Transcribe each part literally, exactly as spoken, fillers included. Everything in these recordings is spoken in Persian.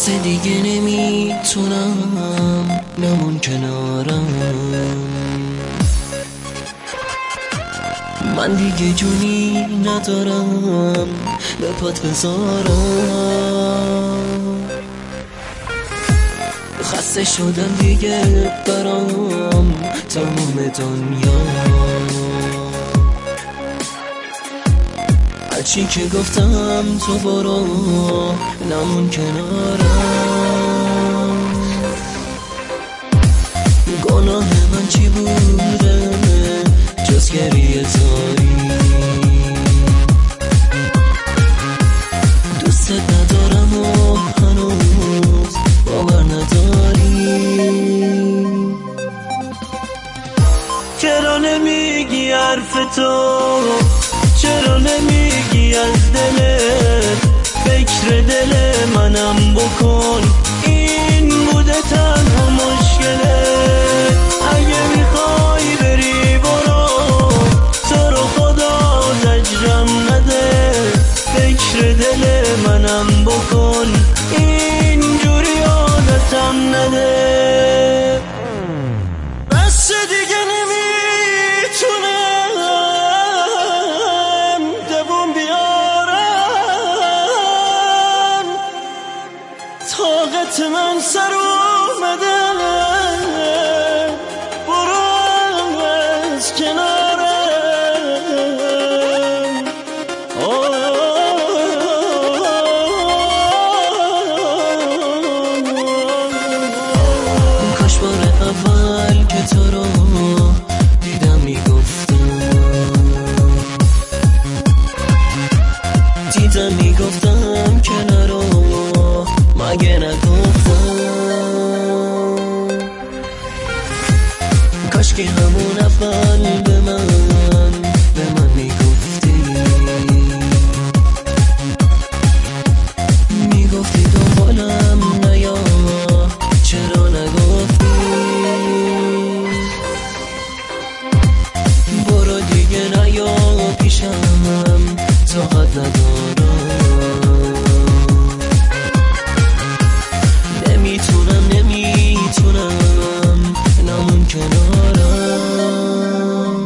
بس دیگه نمیتونم نمون کنارم. من دیگه جونی ندارم به پات بذارم. خسته شدم دیگه برام تمام دنیا. هرچی که گفتم تو برو نمون کنارم. گناه من چی بوده جز گریه زاری؟ دوست ندارم و هنوز باور نداری. چرا نمیگی حرف تو؟ چرا نمیگی از دلت؟ فکر دل منم بکن، این بوده تنها مشکلت. اگه میخوای بری برو، تو رو خدا زجرم نده. فکر دل منم بکن، اینجوری عادتم نده. بس دیگه نمیتونم دوم بیارم. طاقت من سر اومده، برو از کنارم. کاش بار اول که تو رو دیدم میگفتم، دیدم میگفتم که نرو، مگه نگفتم؟ کاش که همون اول به من به من میگفتی، میگفتی دنبالم نیا، چرا نگفتی؟ برو دیگه نیا پیشم، طاقت ندارم. نمیتونم نمیتونم نمون کنارم.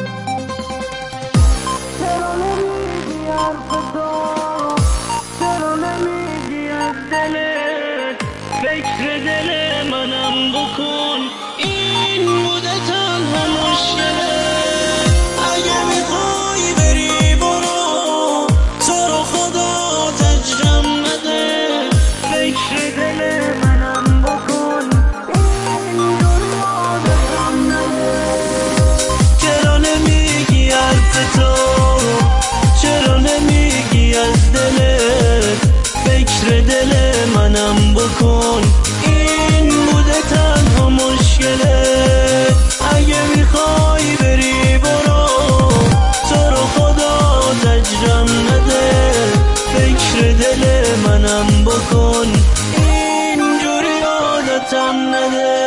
چرا نمیگی حرف تو؟ چرا نمیگی از دلت؟ فکر دل منم بکن، این بوده تنها مشکلت. اگه میخوای بری برو، تو رو خدا زجرم نده. فکر دل منم بکن، اینجوری عادتم نده. چرا نمیگی حرف تو؟ چرا نمیگی از دلت؟ فکر دل منم بکن، این بوده تنها مشکلت. اگه میخوای بری برو، تو رو خدا زجرم نده. فکر دل منم بکن، اینجوری عادتم نده.